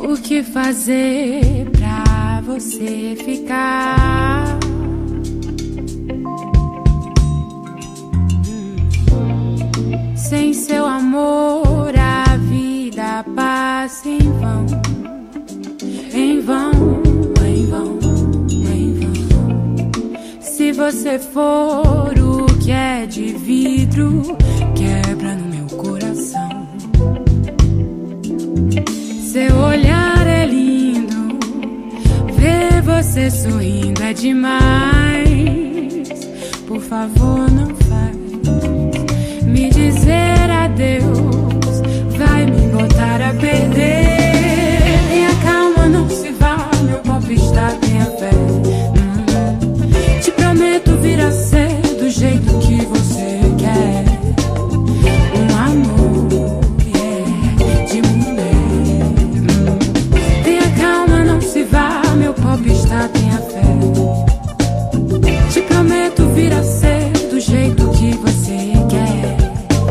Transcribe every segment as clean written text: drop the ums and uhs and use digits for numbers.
O que fazer pra você ficar? Sem seu amor a vida passa em vão, em vão, em vão, em vão. Se você for o que é de vidro, quebra no meu coração. Seu olhar é lindo, ver você sorrindo é demais. Por favor, não faz me dizer adeus, vai me botar a perder. Tenha calma, não se vá, meu popstar, tenha fé. Te prometo vir a ser do jeito que você quer. Um amor, yeah, de mulher. Tenha calma, não se vá, meu popstar, tenha fé. Te prometo vir a ser do jeito que você quer.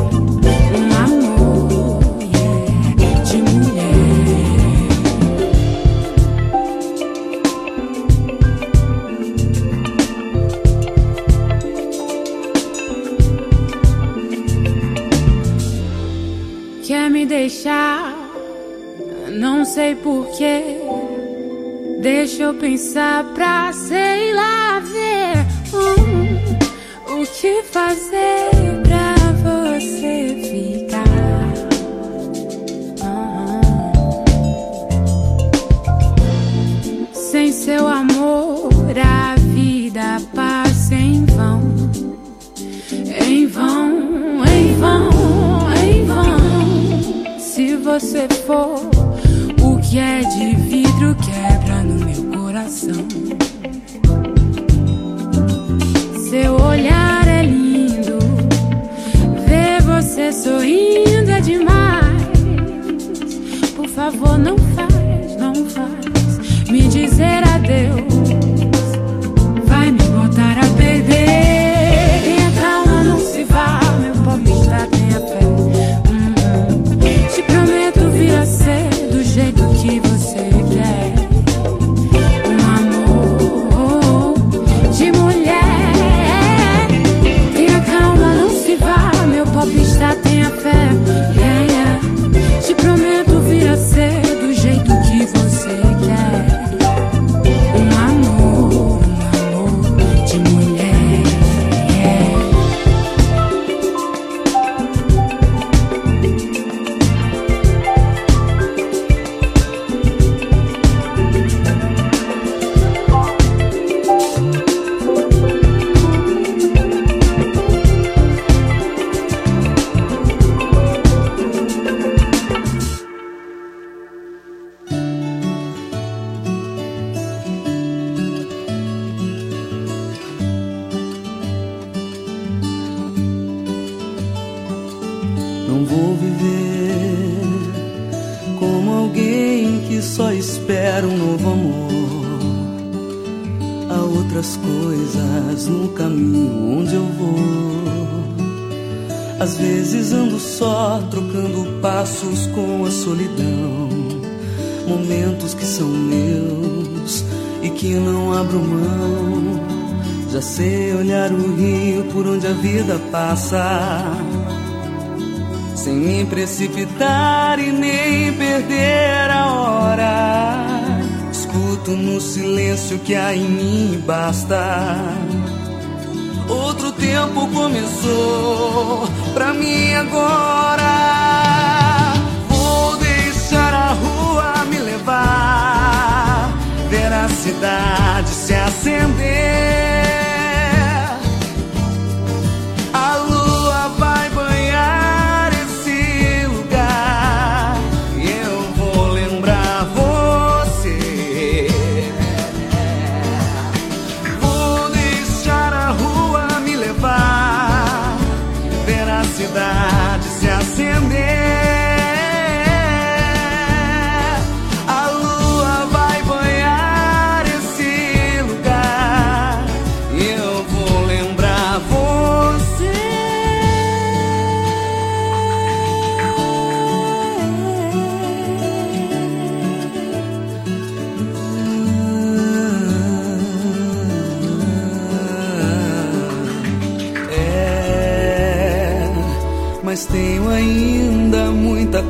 Quer me deixar, não sei porquê. Deixa eu pensar pra, sei lá, ver o que fazer pra você ficar. Sem seu amor a vida passa em vão, em vão, em vão, em vão. Se você for o que é de vidro, quebra no meu coração. Seu olhar é lindo, ver você sorrindo é demais. Por favor, não faz, não faz me dizer adeus, vai me botar a perder. Tenha calma, não se vá, meu popstar, tenha fé. Te prometo vir a ser do jeito que você quer. Um amor de mulher. Tenha calma, não se vá, meu popstar, tenha fé. Yeah, yeah. Te prometo vir a ser do jeito que você quer. Um amor de mulher. Yeah. Não vou viver como alguém que só espera um novo amor. Há outras coisas no caminho onde eu vou. Às vezes ando só, trocando passos com a solidão. Momentos que são meus e que não abro mão. Já sei olhar o rio por onde a vida passa, sem me precipitar e nem perder a hora. Escuto no silêncio que há em mim e basta. Outro tempo começou pra mim agora. Vou deixar a rua me levar, ver a cidade se acender. A lua vai banhar esse lugar e eu vou lembrar você. Vou deixar a rua me levar, ver a cidade se acender.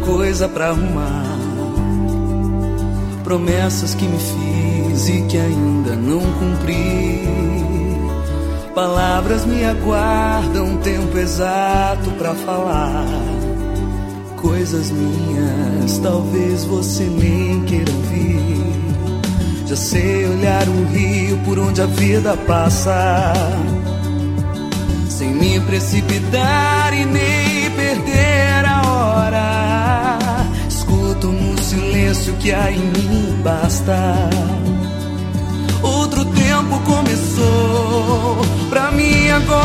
coisa pra arrumar. Promessas que me fiz e que ainda não cumpri. Palavras me aguardam tempo exato pra falar. Coisas minhas, talvez você nem queira ouvir. Já sei olhar o rio por onde a vida passa, sem me precipitar e nem perder a hora. Escuto no silêncio que há em mim basta. Outro tempo começou pra mim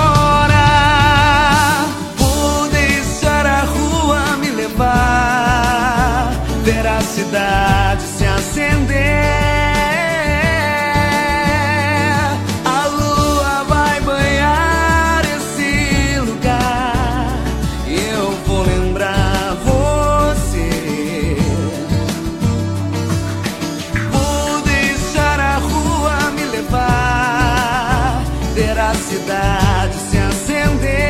agora. Vou deixar a rua me levar, ver a cidade se acender. A lua vai banhar esse lugar e eu vou lembrar você. Vou deixar a rua me levar, ver a cidade se acender.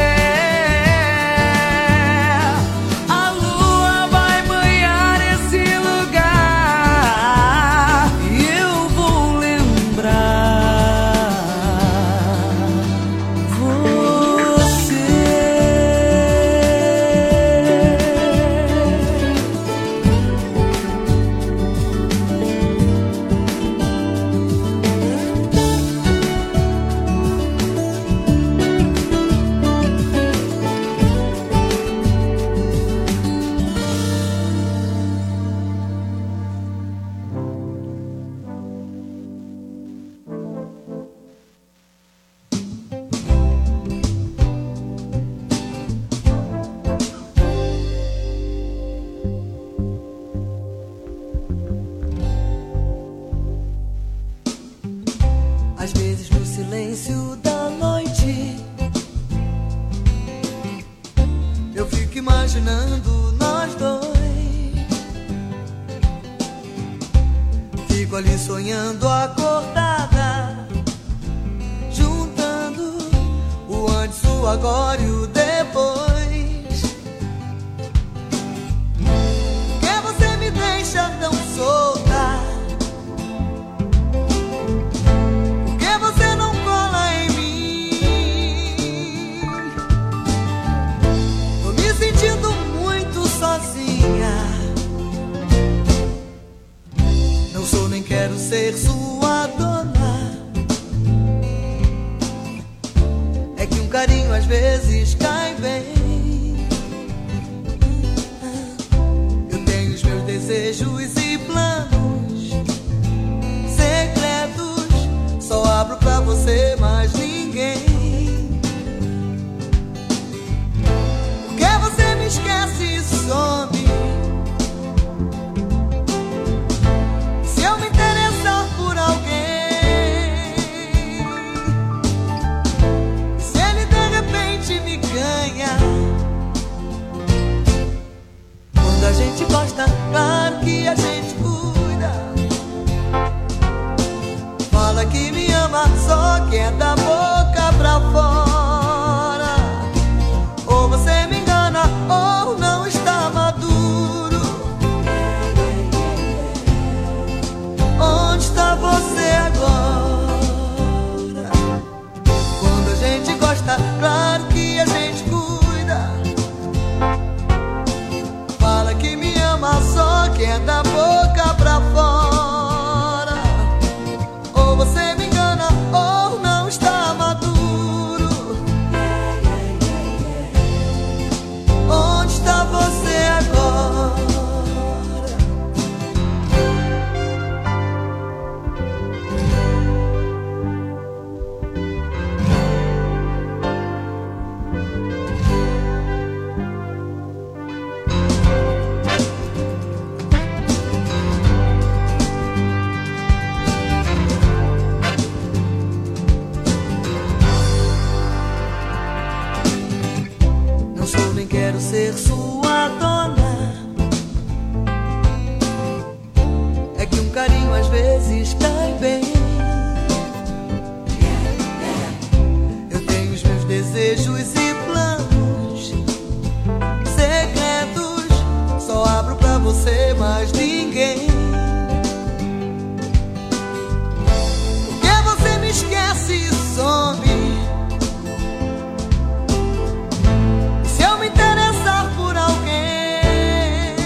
A lua vai banhar esse lugar e eu vou lembrar você. Às vezes no silêncio da noite eu fico imaginando nós dois. Fico ali sonhando acordada, juntando o antes, o agora e o depois. Por que você me deixa tão solta? Não sou nem quero ser sua dona. É que um carinho às vezes cai bem. Eu tenho os meus desejos e planos secretos, só abro pra você, mais ninguém. Por que você me esquece e some? Se eu me interessar por alguém, se ele de repente me ganha. Quando a gente gosta, claro que a gente cuida. Fala que me ama, só que é da boca pra fora. Ou você me engana, ou não está maduro. Onde está você agora? Quando a gente gosta, claro que a gente cuida. Fala que me ama, só que é da boca pra fora. Ou você me engana, ou não está maduro. Onde está você agora? você mais ninguém. Porque você me esquece e some. Se eu me interessar por alguém,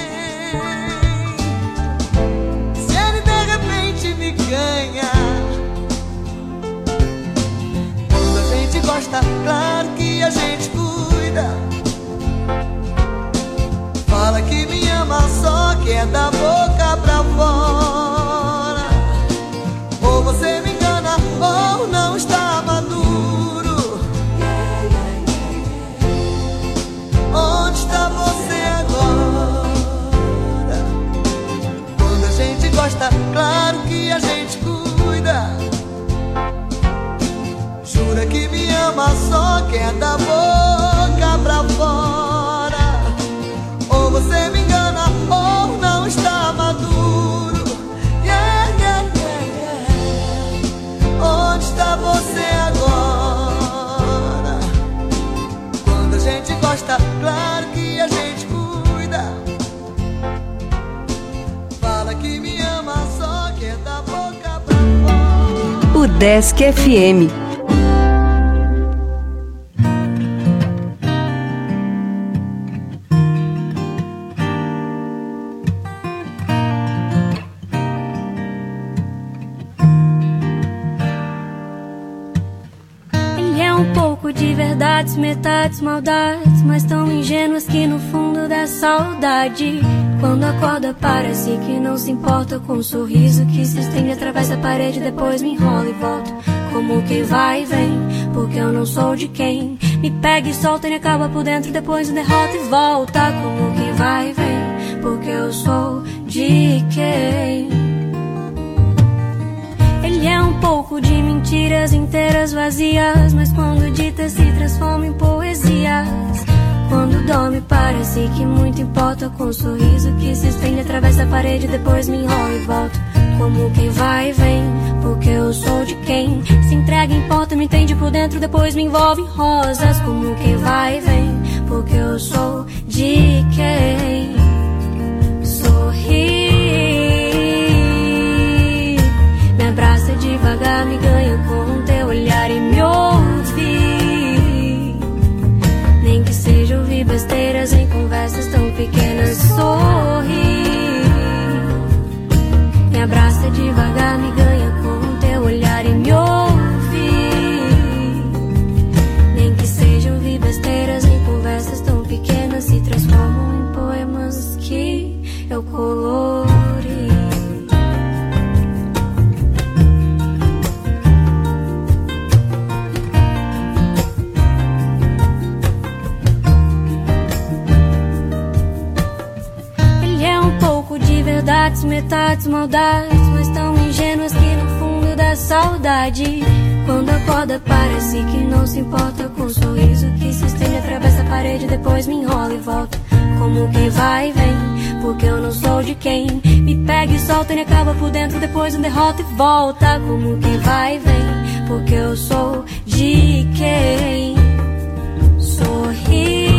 se ele de repente me ganha, quando a gente gosta, claro que a gente cuida. Fala que me ama, só que é da boca pra fora. Ou você me engana, ou não está maduro. Onde está você agora? Quando a gente gosta, claro que a gente cuida. Jura que me ama, só que é da boca pra fora. Ou você me engana, ou não está maduro. Yeah, yeah, yeah, yeah. Onde está você agora? Quando a gente gosta, claro que a gente cuida. Fala que me ama, só que é da boca pra fora. O Desk FM. Metades, maldades, mas tão ingênuas que no fundo dá saudade. Quando acorda parece que não se importa com um sorriso que se estende através da parede, depois me enrola e volta. Como quem vai e vem, porque eu não sou de quem me pega e solta e acaba por dentro, depois me derrota e volta. Como quem vai e vem, porque eu sou de quem. Ele é um pouco de mentiras inteiras vazias, mas quando dita se transforma em poesias. Quando dorme parece que muito importa, com um sorriso que se estende através da parede, depois me enrola e volta. Como quem vai e vem, porque eu sou de quem se entrega, importa, me entende por dentro, depois me envolve em rosas. Como quem vai e vem, porque eu sou de quem sorri. Abraça devagar, me ganha com teu olhar e me ouve. Nem que seja ouvir besteiras em conversas tão pequenas, sorri. Me abraça devagar, me ganha com teu olhar e me ouve. Nem que seja ouvir besteiras em conversas tão pequenas, se transformam em poemas que eu colori. Metades, maldades, mas tão ingênuas que no fundo dá saudade. Quando acorda parece que não se importa, com um sorriso que se estende através da parede, depois me enrola e volta. Como quem vai e vem, porque eu não sou de quem me pega e solta e acaba por dentro, depois me derrota e volta. Como quem vai e vem, porque eu sou de quem sorri.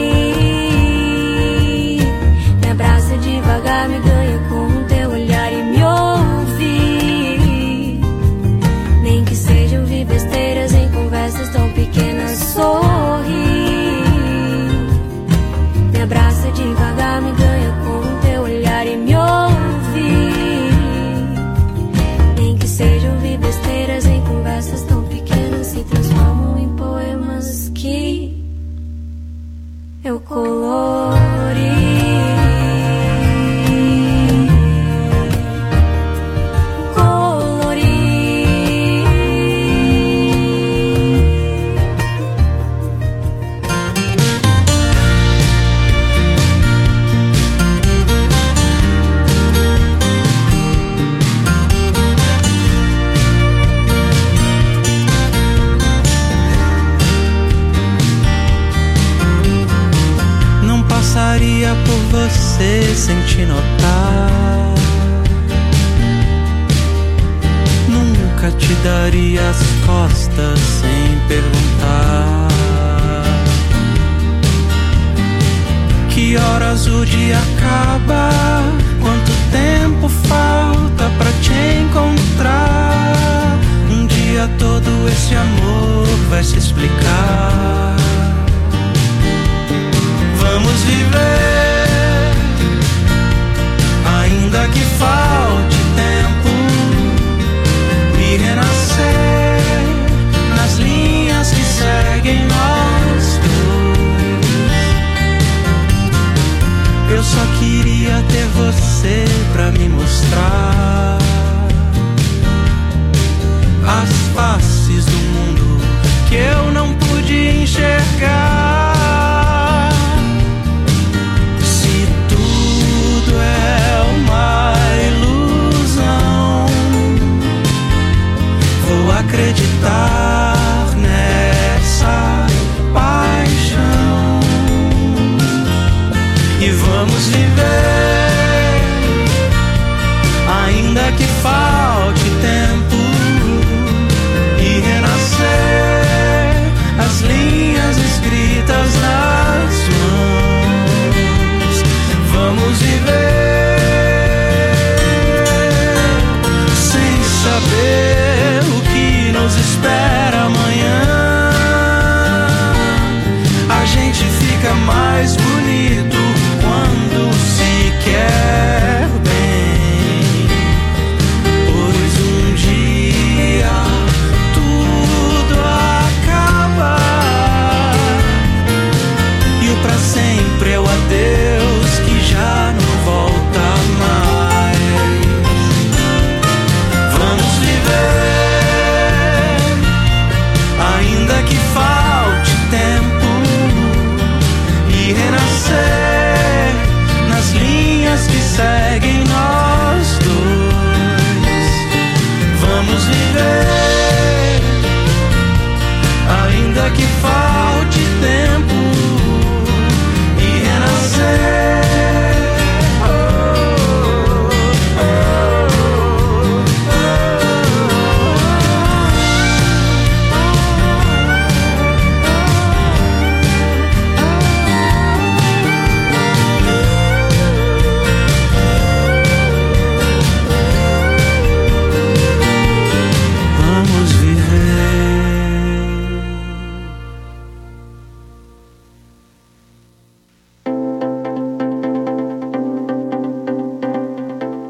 Me abraça devagar, me ganha com teu olhar e me ouve. Nem que seja ouvir besteiras em conversas tão pequenas, sorri. Me abraça devagar, me ganha com teu olhar e me ouve. Nem que seja ouvir besteiras em conversas tão pequenas, se transformam em poemas que eu colori. Por você sem te notar, nunca te daria as costas sem perguntar. Que horas o dia acaba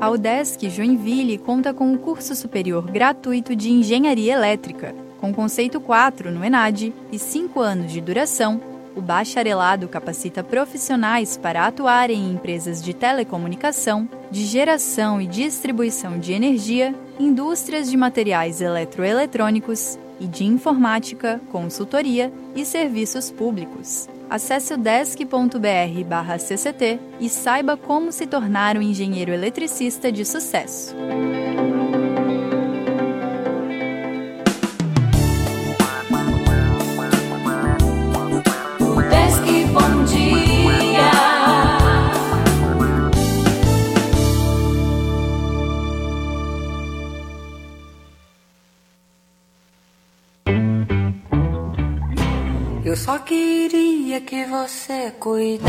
A UDESC Joinville conta com um curso superior gratuito de Engenharia Elétrica, com conceito 4 no ENAD e 5 anos de duração. O bacharelado capacita profissionais para atuarem em empresas de telecomunicação, de geração e distribuição de energia, indústrias de materiais eletroeletrônicos e de informática, consultoria e serviços públicos. Acesse udesc.br/CCT e saiba como se tornar um engenheiro eletricista de sucesso. Udesc Bom Dia. Eu só queria que você cuidasse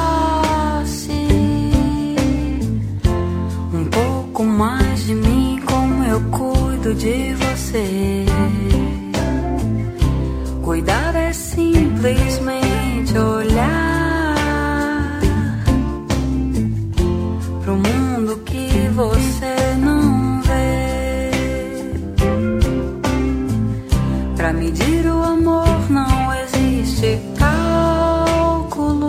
um pouco mais de mim, como eu cuido de você. Cuidar é simplesmente olhar pro mundo que você não vê. Pra medir o amor não existe cálculo.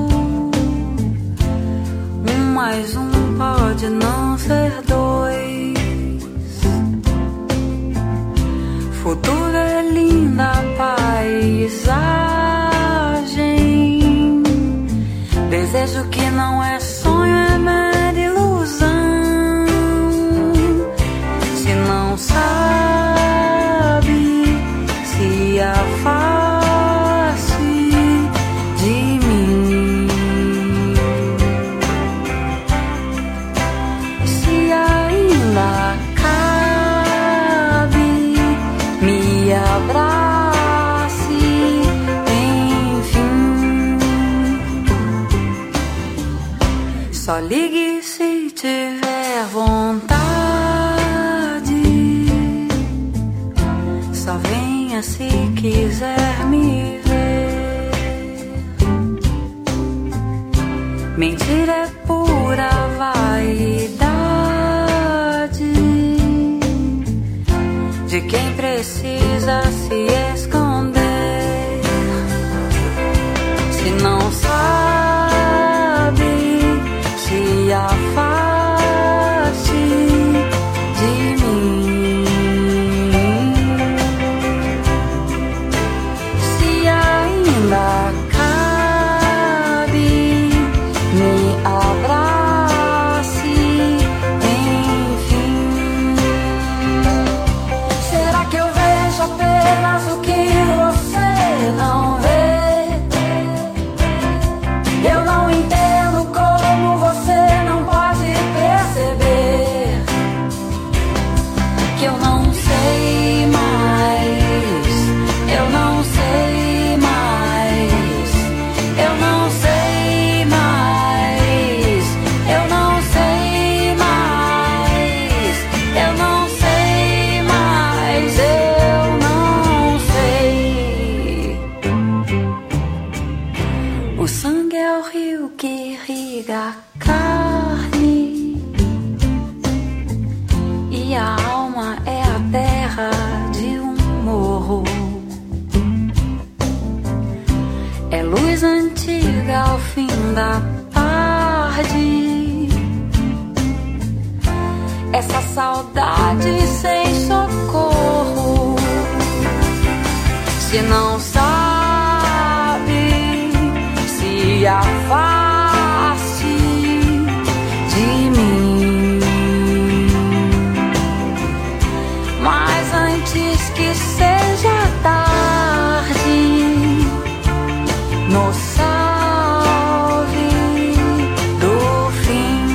1 mais 1 pode não ser 2. Futuro é linda paisagem. Desejo que não é sonho, é mera ilusão. Se não sabe se afaste de mim. Se ainda cabe, me abrace, enfim. Só ligue se tiver vontade. Só venha se quiser me ver. Mentira é pura vaidade de quem precisa se esconder. Se não sabe, se afaste de mim. Se ainda cabe, me abrace, enfim. Será que eu vejo apenas o que você não vê? Eu não entendo como você não pode perceber que eu não sei mais, eu não sei mais, eu não sei mais, eu não sei mais, eu não sei mais, eu não sei. O sangue é o rio que irriga a carne e a alma é a terra de um morro. É luz antiga ao fim da tarde. Essa saudade sem socorro. Se não sabe, se afaste de mim. Mas antes que seja tarde, nos salve do fim.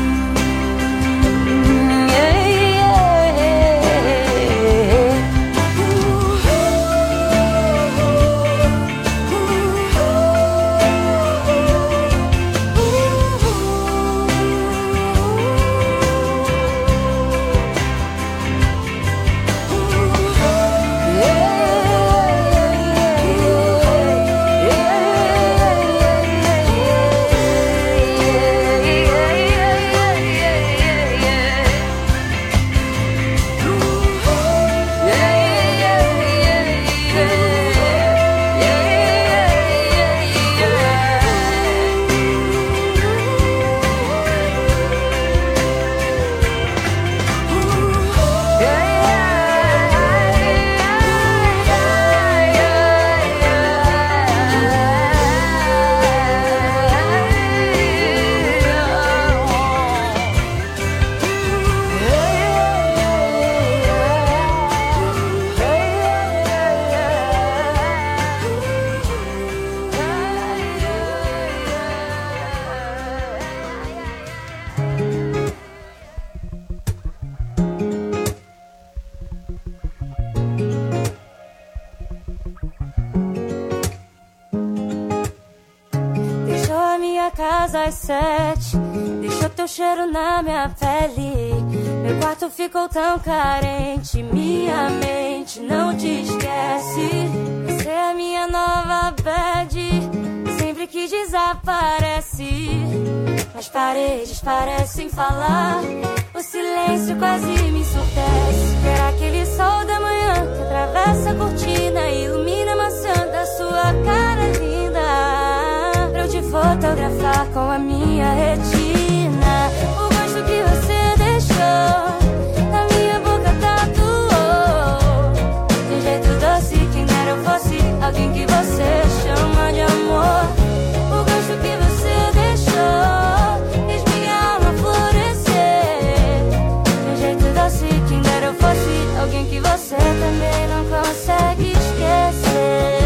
casa às 7, deixou teu cheiro na minha pele. Meu quarto ficou tão carente, minha mente não te esquece. Você é a minha nova bad, sempre que desaparece. As paredes parecem falar, o silêncio quase me ensurdece. Quero aquele sol da manhã que atravessa a cortina e ilumina a maçã da sua cara linda, pra eu te fotografar com a minha retina. O gosto que você deixou na minha boca tatuou, de um jeito doce, quem dera eu fosse alguém que você chama de amor. O gosto que você deixou fez minha alma florescer, de um jeito doce, quem dera eu fosse alguém que você também não consegue esquecer.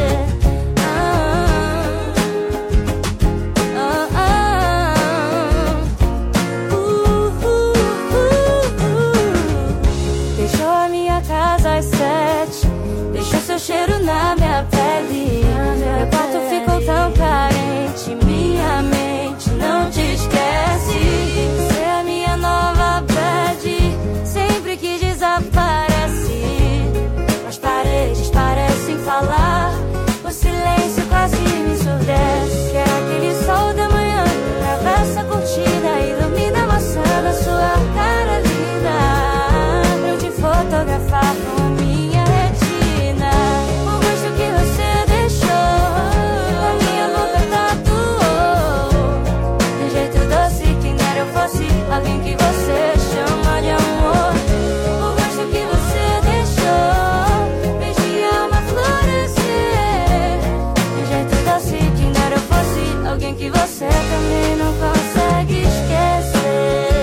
Deixou a minha casa às 7, deixou seu cheiro na minha pele. Meu quarto ficou tão carente, minha mente não te esquece. Você é a minha nova bad, sempre que desaparece. As paredes parecem falar, o silêncio quase me ensurdece. Quero aquele sol da manhã que atravessa a cortina e ilumina a maçã da sua cara linda, pra eu te fotografar com a minha retina. O gosto que você deixou na minha boca tatuou, de um jeito doce, quem dera eu fosse alguém que você chama de amor. O gosto que você deixou fez minha alma florescer, de um jeito doce, quem dera eu fosse alguém que você também não consegue esquecer.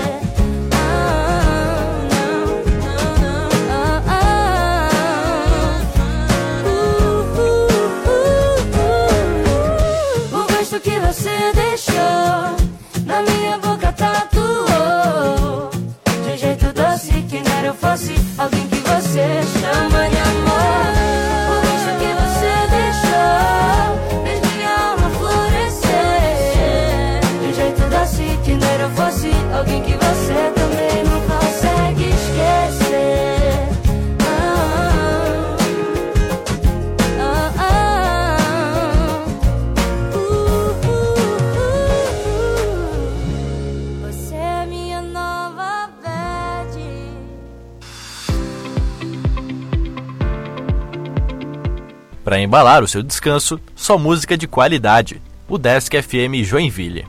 O gosto que você deixou na minha boca tatuou, de um jeito doce, quem dera eu fosse alguém que você chama de amor. O gosto que você deixou fez minha alma florescer, de um jeito doce, quem dera eu fosse alguém que você também não consegue esquecer. Você é minha nova bad. Para embalar o seu descanso, só música de qualidade. O Desk FM Joinville.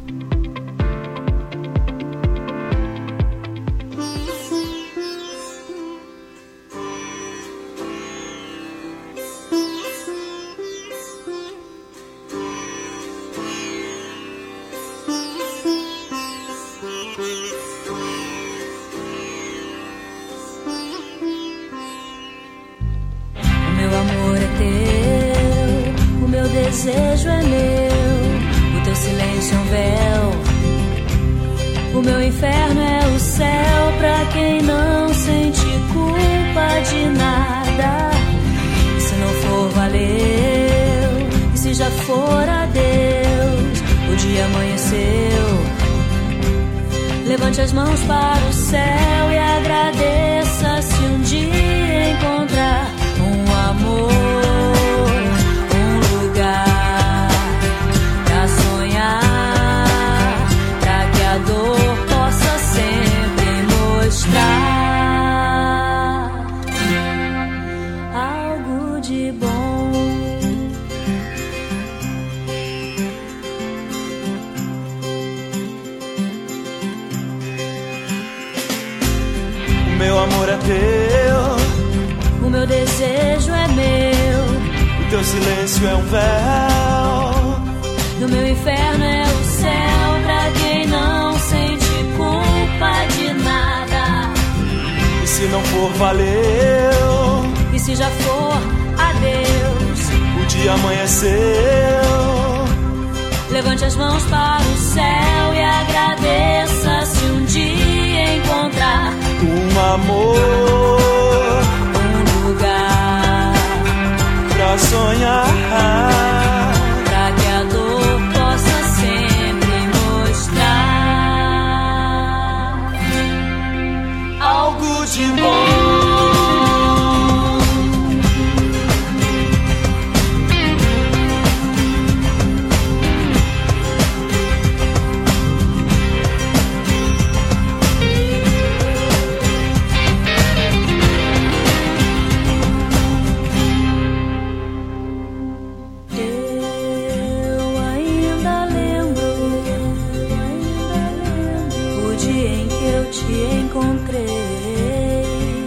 O meu amor é teu, o meu desejo é meu, o teu silêncio é um véu, o meu inferno é o céu pra quem não sente culpa de nada. E se não for, valeu, e se já for, adeus. O dia amanheceu, levante as mãos para o céu e agradeça se um dia encontrar um amor, um lugar pra sonhar, pra que a dor possa sempre mostrar algo de bom. O meu amor é teu, O meu desejo é meu, o teu silêncio é um véu. o meu inferno é o céu pra quem não sente culpa de nada. E se não for, valeu, E se já for, adeus. o dia amanheceu. Levante as mãos para o céu e agradeça se um dia encontrar Um amor um lugar pra sonhar, pra que a dor possa sempre mostrar de bom. Encontrei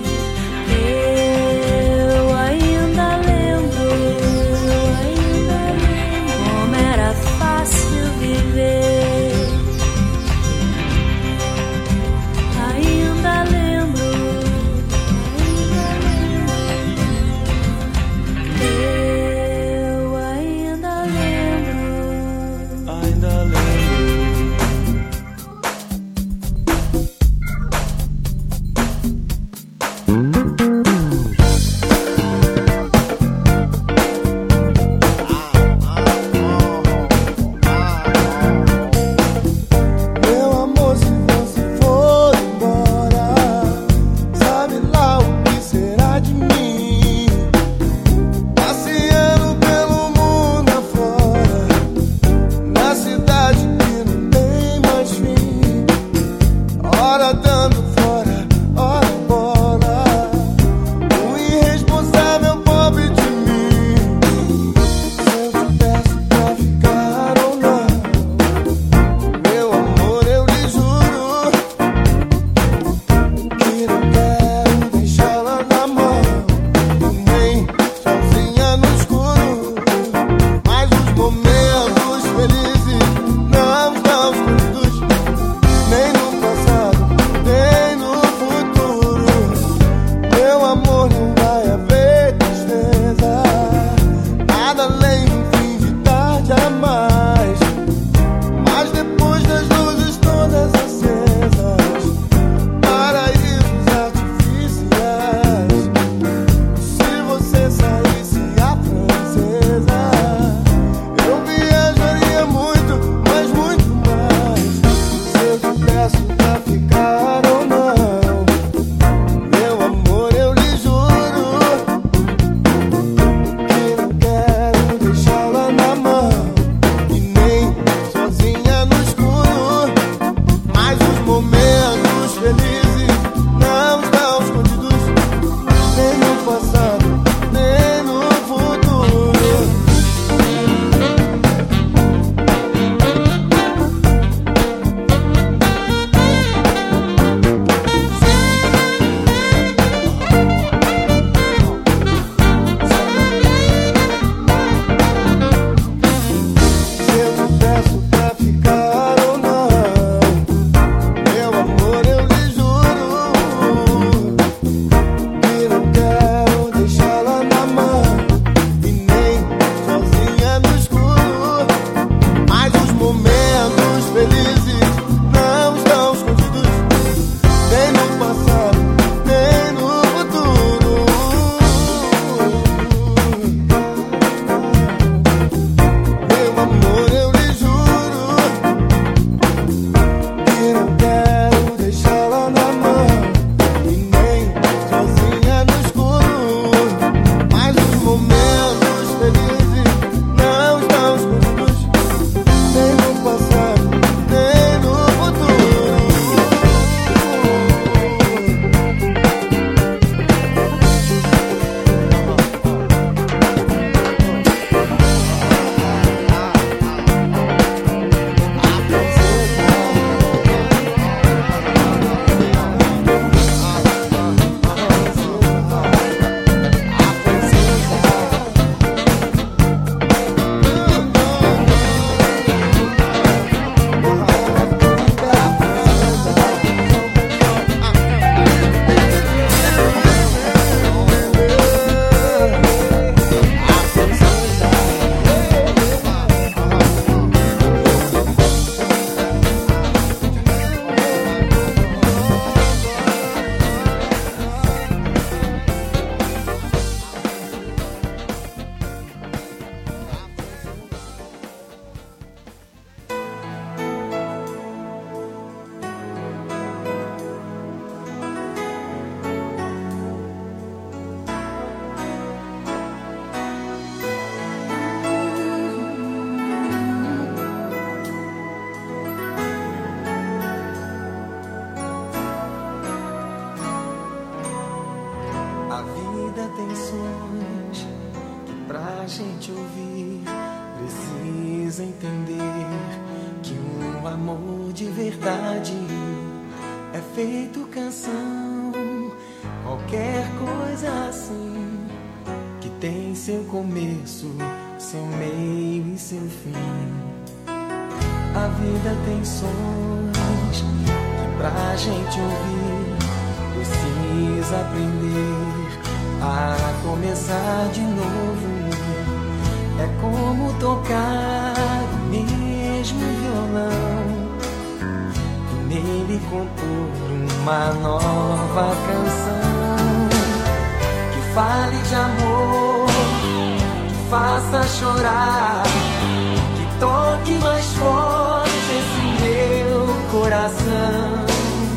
verdade é feito canção. Qualquer coisa assim que tem seu começo, seu meio e seu fim. A vida tem sons que pra gente ouvir precisa aprender a começar de novo. É como tocar o mesmo violão e nele compor uma nova canção que fale de amor, que faça chorar, que toque mais forte esse meu coração.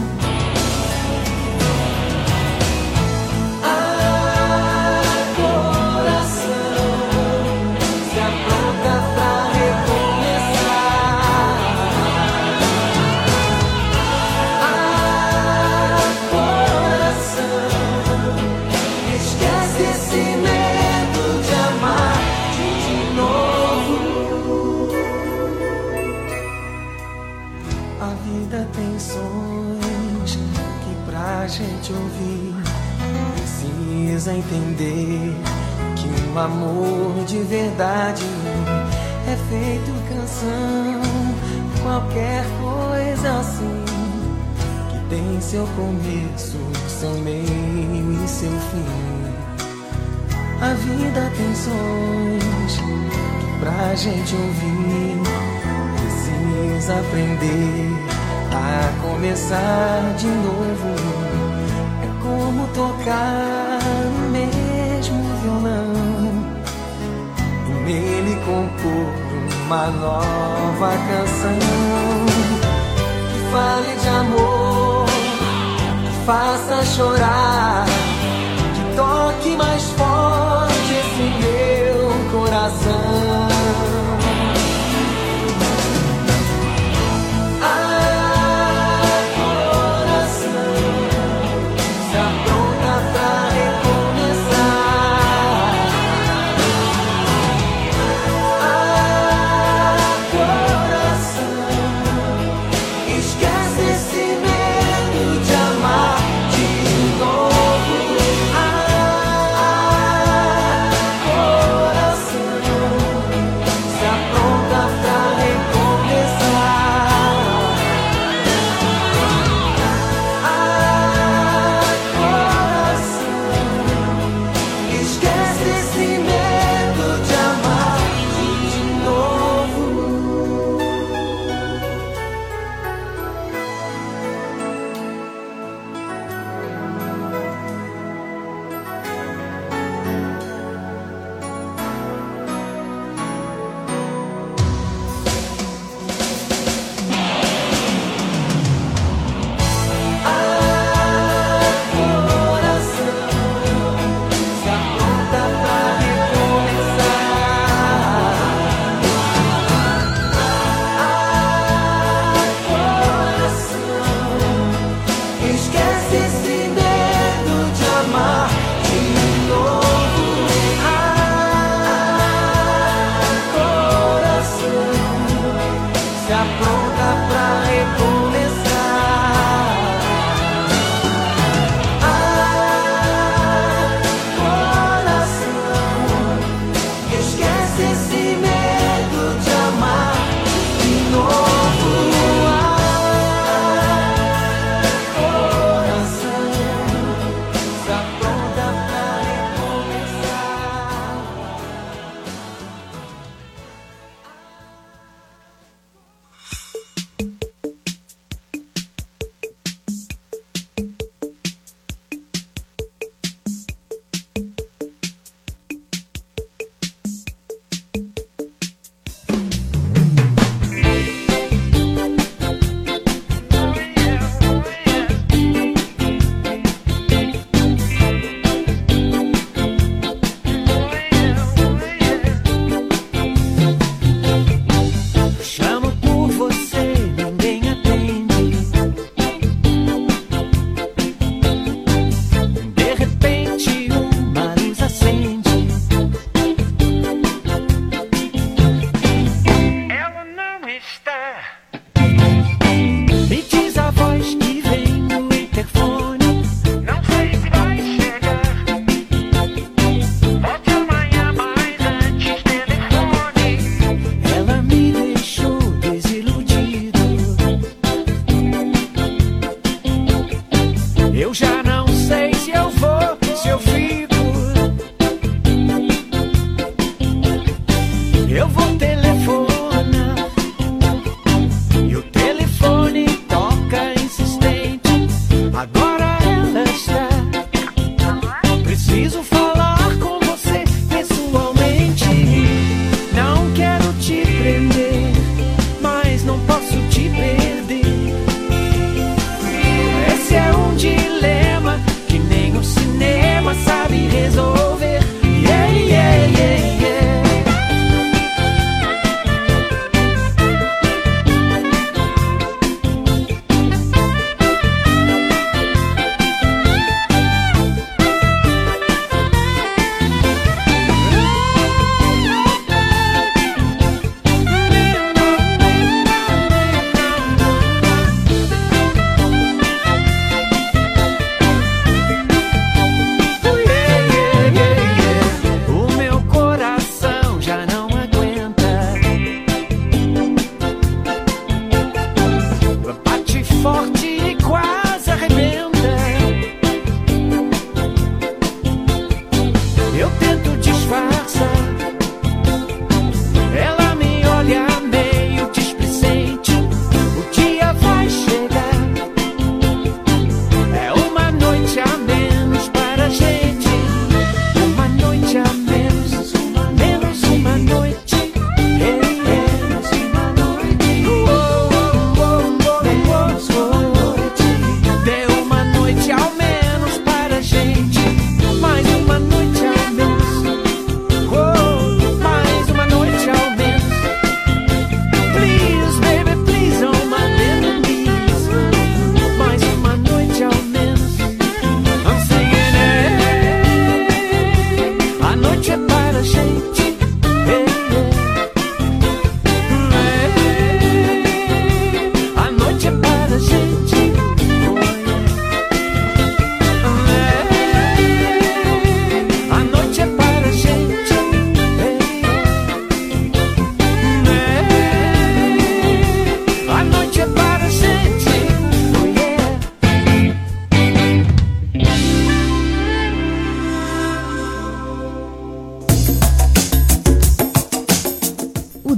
Gente ouvir, precisa entender que um amor de verdade é feito canção. Qualquer coisa assim que tem seu começo, seu meio e seu fim. A vida tem sons que pra gente ouvir precisa aprender a começar de novo. Como tocar o mesmo violão e nele compor uma nova canção que fale de amor, que faça chorar, que toque mais forte esse meu coração.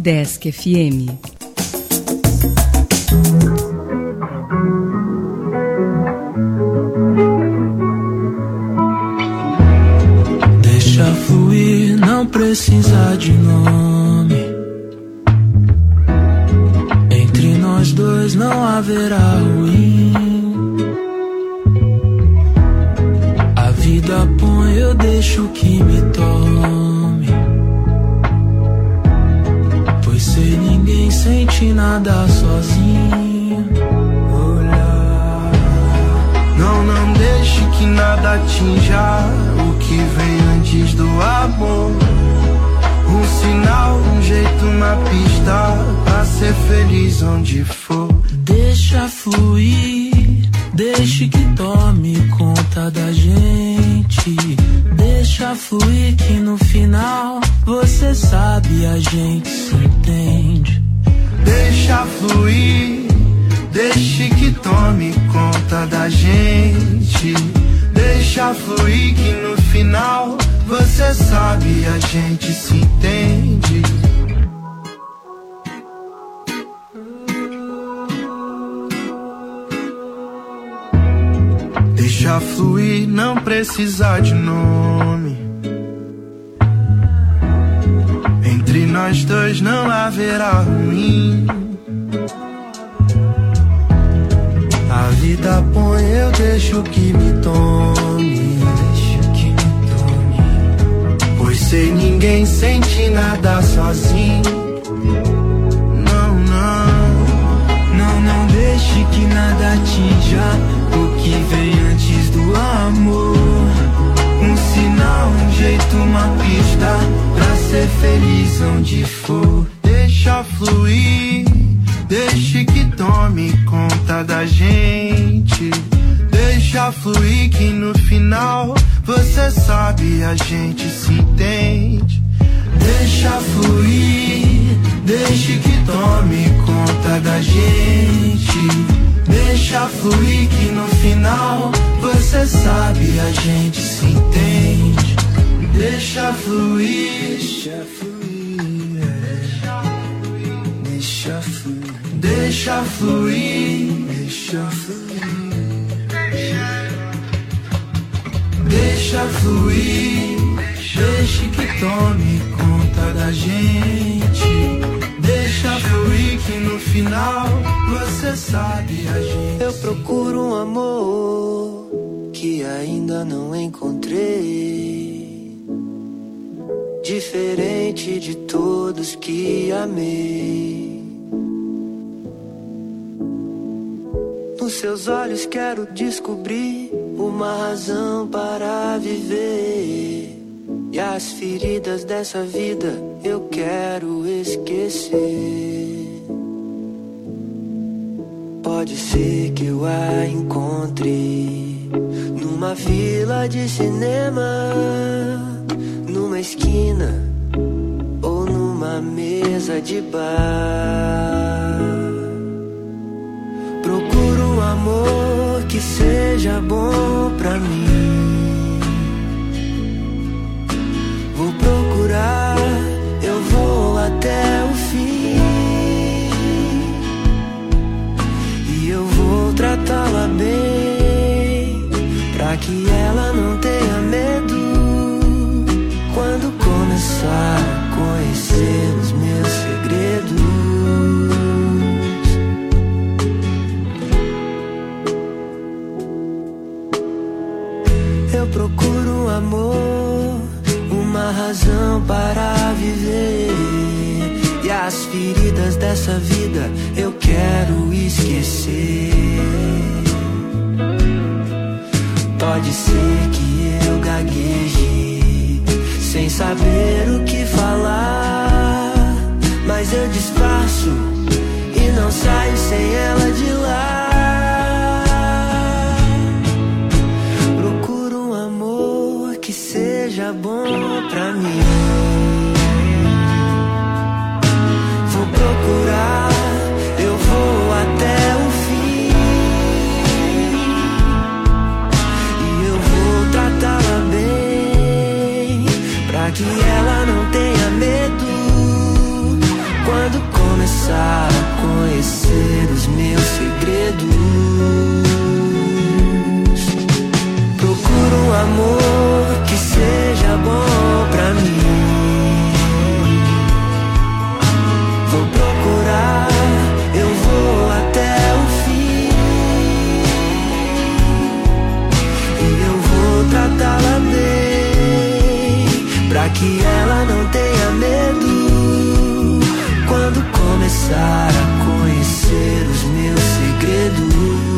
Desk FM. Deixa fluir, não precisa de nome. Entre nós dois não haverá ruim. A vida põe, eu deixo que me tome. Pois sem ninguém sente nada sozinho. Olhar. Não deixe que nada atinja o que vem antes do amor. Um sinal, um jeito, uma pista pra ser feliz onde for. Deixa fluir, deixe que tome conta da gente. Deixa fluir que no final você sabe, a gente se entende. Deixa fluir, deixe que tome conta da gente. Deixa fluir que no final você sabe, a gente se entende. Deixa fluir, não precisa de nome. Entre nós dois não haverá ruim. A vida põe, eu deixo que me tome. Pois sem ninguém sente nada sozinho. Não deixe que nada atinja o que vem antes do amor. Um sinal, um jeito, uma pista pra ser feliz onde for. Deixa fluir, deixe que tome conta da gente. Deixa fluir que no final você sabe, a gente se entende. Deixa fluir, deixe que tome conta da gente. Deixa fluir que no final você sabe, a gente se entende. Deixa fluir, deixa fluir, deixa fluir, deixa fluir, deixa fluir, deixa fluir, deixe que tome conta da gente. Deixa fluir que no final você sabe, a gente. Eu procuro um amor que ainda não encontrei, diferente de todos que amei. Nos seus olhos quero descobrir uma razão para viver. E as feridas dessa vida eu quero esquecer. Pode ser que eu a encontre numa fila de cinema, numa esquina ou numa mesa de bar. Procuro um amor que seja bom pra mim. Vou procurar, eu vou até o fim. E eu vou tratá-la bem, pra que ela não tenha medo quando começar a conhecer os meus segredos. Eu procuro um amor, uma razão para viver. E as feridas dessa vida eu quero esquecer. Pode ser que eu gagueje sem saber o que falar, mas eu disfarço e não saio sem ela de lá. Seja bom pra mim. Vou procurar, eu vou até o fim. E eu vou tratá-la bem, pra que ela não tenha medo pra que ela não tenha medo quando começar a conhecer os meus segredos.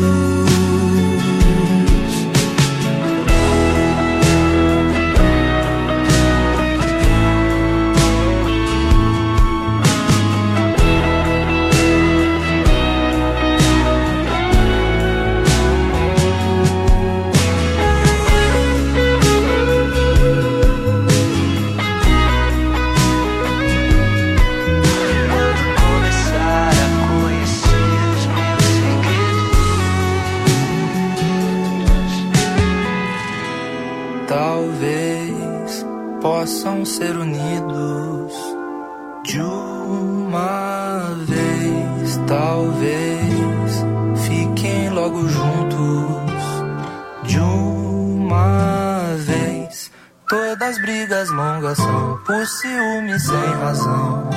Possam ser unidos de uma vez, talvez fiquem logo juntos de uma vez. Todas as brigas longas são por ciúme sem razão.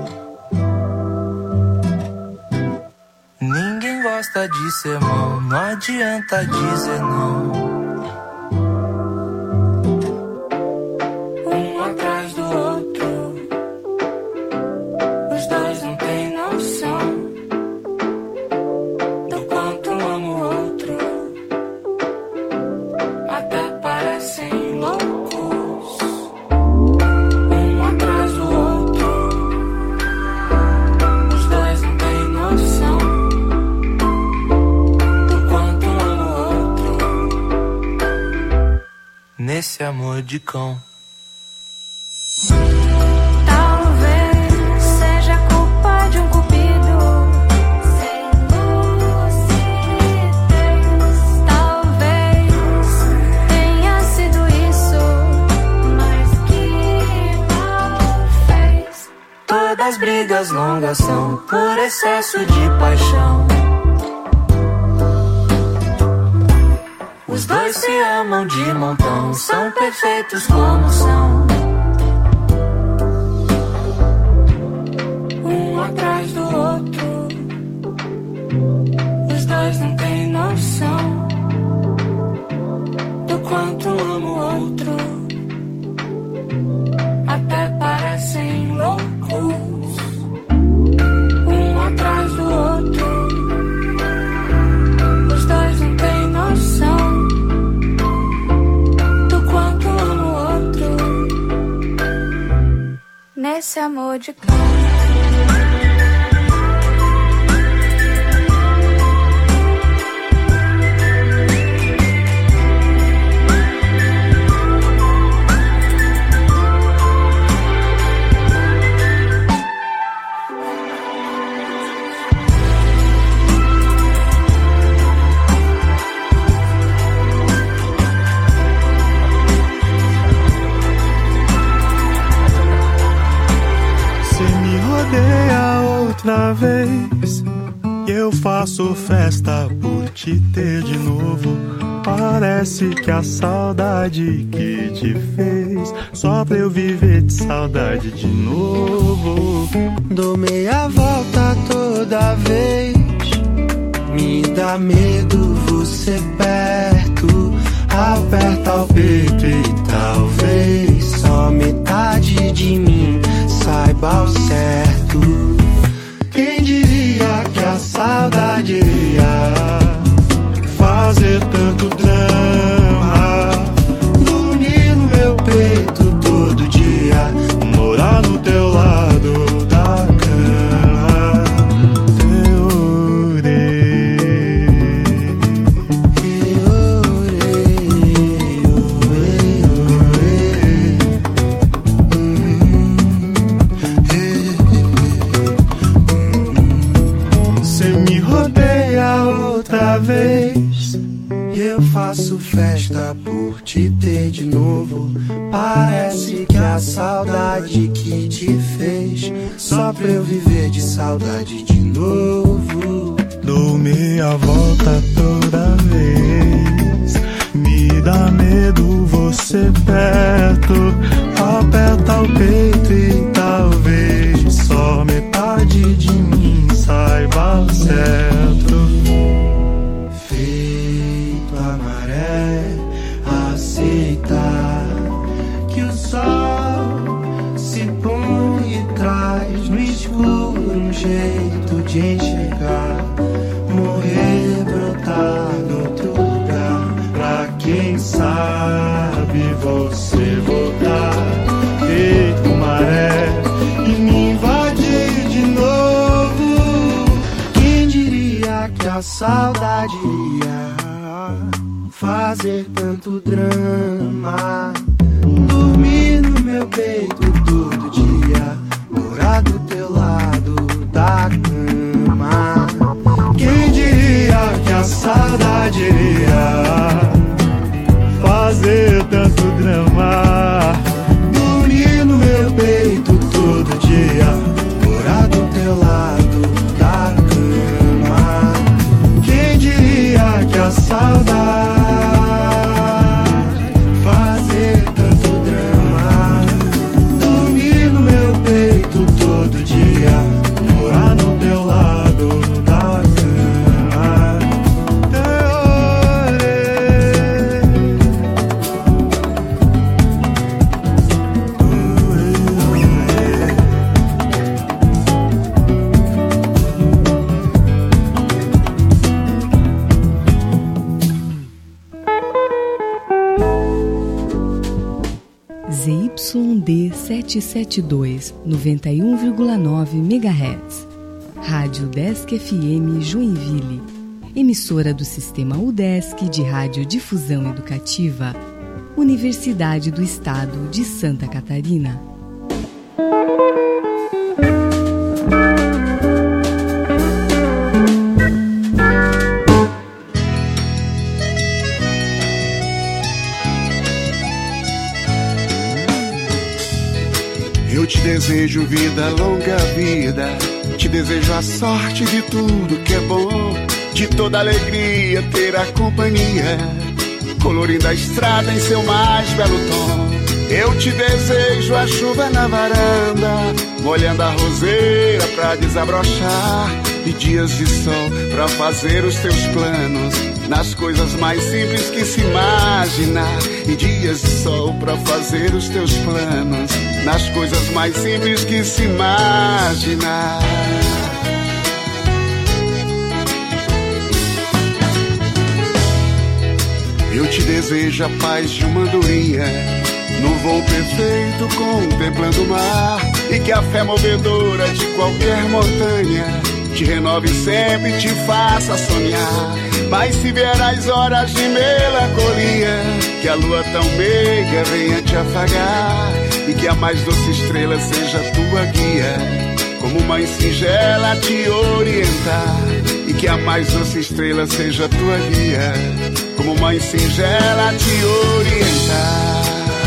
Ninguém gosta de sermão, não adianta dizer não. Nesse amor de cão. Talvez seja culpa de um cupido sem lucidez. Talvez tenha sido isso, mas que mal fez. Todas as brigas longas são por excesso de paixão. Os dois se amam de montão, são perfeitos como são. Um atrás do outro, os dois não têm noção do quanto amo o outro. Até parecem loucos, um atrás do outro. Os dois não têm noção. Nesse amor de cão. Outra vez que eu faço festa por te ter de novo. Parece que a saudade que te fez só pra eu viver de saudade de novo. Dou meia volta toda vez, me dá medo você perto. Aperta o peito e talvez só metade de mim saiba ao certo. Quem diria que a saudade ia fazer tanto drama, dormir no meu peito todo dia, morar no teu lado da cama. Outra vez e eu faço festa por te ter de novo. Parece que a saudade que te fez só pra eu viver de saudade de novo. Dou meia volta toda vez, me dá medo você perto. Aperta o peito e talvez só metade de mim saiba ao certo. Feito a maré, aceitar que o sol de enxergar, morrer, brotar no outro lugar, pra quem sabe você voltar, feito maré, e me invadir de novo. Quem diria que a saudade iria fazer tanto drama, dormir no meu peito todo dia, morar do teu lado da cama. Quem diria que a saudade iria fazer tanto drama, dormir no meu peito todo dia, morar do teu lado da cama. Quem diria que a saudade fazer tanto drama, dormir no meu peito todo dia, morar no teu lado da cama. ZYD 772, 91,9 MHz. Rádio Udesc FM Joinville. Emissora do Sistema Udesc de Radiodifusão Educativa. Universidade do Estado de Santa Catarina. Eu te desejo vida, longa vida. Te desejo a sorte de tudo que é bom, de toda alegria ter a companhia, colorindo a estrada em seu mais belo tom. Eu te desejo a chuva na varanda, molhando a roseira pra desabrochar, e dias de sol pra fazer os teus planos, nas coisas mais simples que se imaginar. E dias de sol pra fazer os teus planos, nas coisas mais simples que se imaginar. Eu te desejo a paz de uma andorinha, no voo perfeito contemplando o mar, e que a fé movedora de qualquer montanha te renove sempre e te faça sonhar. Mas se vier as horas de melancolia, que a lua tão meiga venha te afagar, e que a mais doce estrela seja tua guia, como mãe singela te orientar. E que a mais doce estrela seja tua guia, como mãe singela te orientar.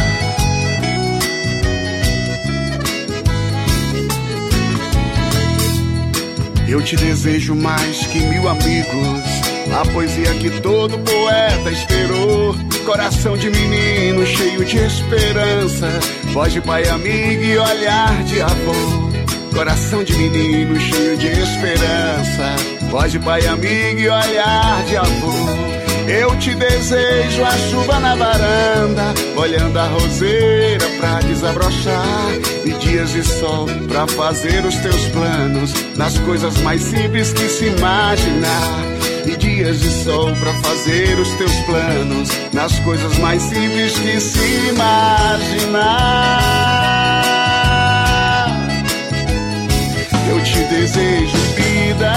Eu te desejo mais que 1000 amigos, a poesia que todo poeta esperou, coração de menino cheio de esperança, voz de pai amigo e olhar de avô. Coração de menino cheio de esperança, voz de pai amigo e olhar de avô. Eu te desejo a chuva na varanda, olhando a roseira pra desabrochar, e dias de sol pra fazer os teus planos, nas coisas mais simples que se imaginar. E dias de sol pra fazer os teus planos, nas coisas mais simples que se imaginar. Eu te desejo vida,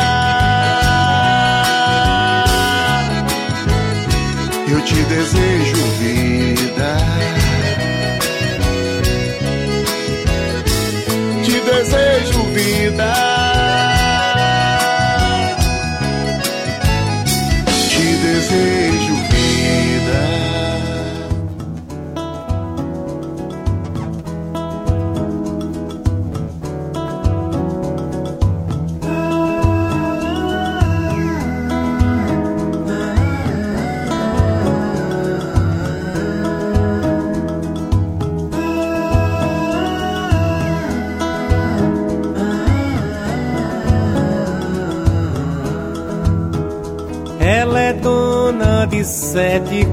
eu te desejo vida, te desejo vida, te desejo vida. Ela é dona de 7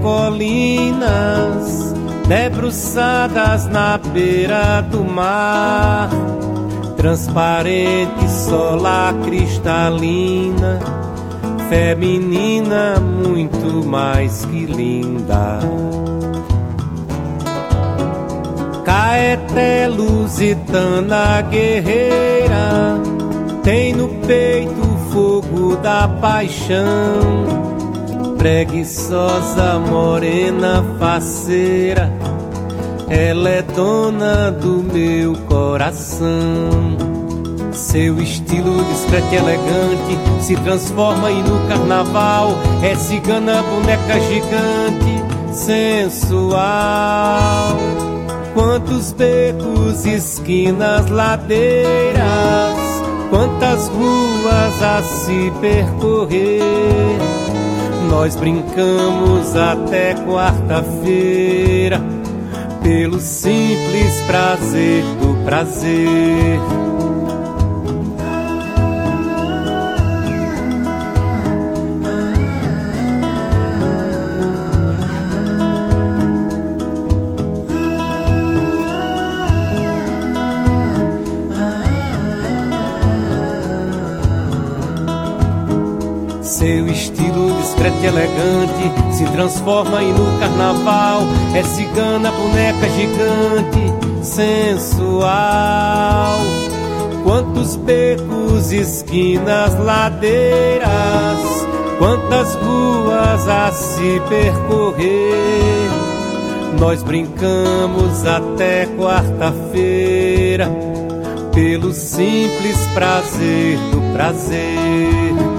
colinas, debruçadas na beira do mar. transparente, solar cristalina, feminina, muito mais que linda. Caeté, lusitana, guerreira, tem no peito o fogo da paixão. Preguiçosa, morena, faceira, ela é dona do meu coração. Seu estilo discreto e elegante se transforma aí no carnaval. É cigana, boneca gigante, sensual. Quantos becos, esquinas, ladeiras, quantas ruas a se percorrer. Nós brincamos até quarta-feira, pelo simples prazer do prazer. Seu estilo discreto e elegante se transforma aí no carnaval. É cigana, boneca gigante, sensual. Quantos becos, esquinas, ladeiras, quantas ruas a se percorrer. Nós brincamos até quarta-feira, pelo simples prazer do prazer.